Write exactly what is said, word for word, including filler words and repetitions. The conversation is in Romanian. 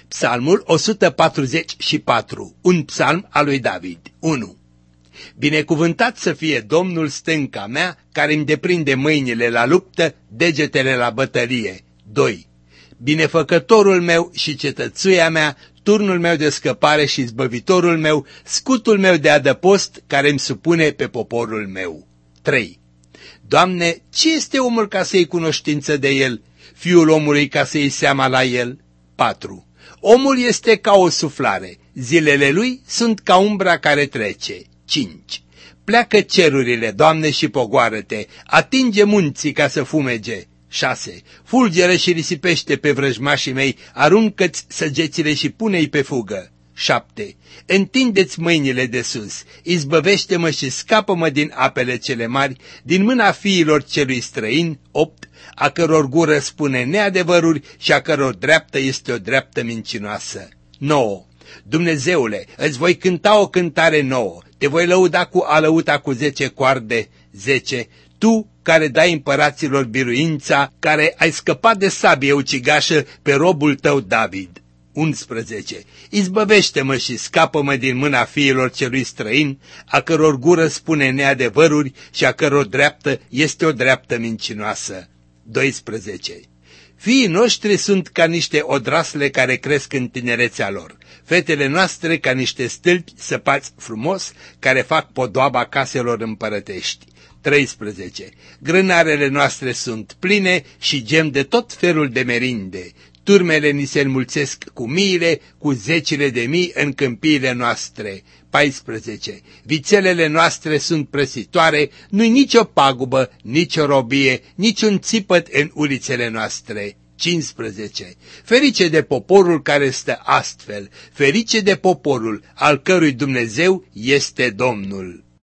Psalmul o sută patruzeci și patru, un psalm al lui David. unu. Binecuvântat să fie Domnul stânca mea, care îmi deprinde mâinile la luptă, degetele la bătălie. doi. Binefăcătorul meu și cetățuia mea, turnul meu de scăpare și izbăvitorul meu, scutul meu de adăpost, care îmi supune pe poporul meu. trei. Doamne, ce este omul ca să iei cunoștință de el, fiul omului ca să iei seama la el? patru. Omul este ca o suflare, zilele lui sunt ca umbra care trece. cinci. Pleacă cerurile, Doamne, și pogoară-te, atinge munții ca să fumege. șase. Fulgeră și risipește pe vrăjmașii mei, aruncă-ți săgețile și pune-i pe fugă. șapte. Întinde-ți mâinile de sus, izbăvește-mă și scapă-mă din apele cele mari, din mâna fiilor celui străin. opt. A căror gură spune neadevăruri și a căror dreaptă este o dreaptă mincinoasă. nouă. Dumnezeule, îți voi cânta o cântare nouă, te voi lăuda cu alăuta cu zece coarde. zece. Tu, care dai împăraților biruința, care ai scăpat de sabie ucigașă pe robul tău David. unsprezece. Izbăvește-mă și scapă-mă din mâna fiilor celui străin, a căror gură spune neadevăruri și a căror dreaptă este o dreaptă mincinoasă. doisprezece. Fiii noștri sunt ca niște odrasle care cresc în tinerețea lor, fetele noastre ca niște stâlpi săpați frumos care fac podoaba caselor împărătești. treisprezece. Grânarele noastre sunt pline și gem de tot felul de merinde. Turmele ni se înmulțesc cu miile, cu zecile de mii în câmpiile noastre. paisprezece. Vițelele noastre sunt prăsitoare, nu-i nicio pagubă, nicio robie, niciun țipăt în ulițele noastre. cincisprezece. Ferice de poporul care stă astfel, ferice de poporul al cărui Dumnezeu este Domnul.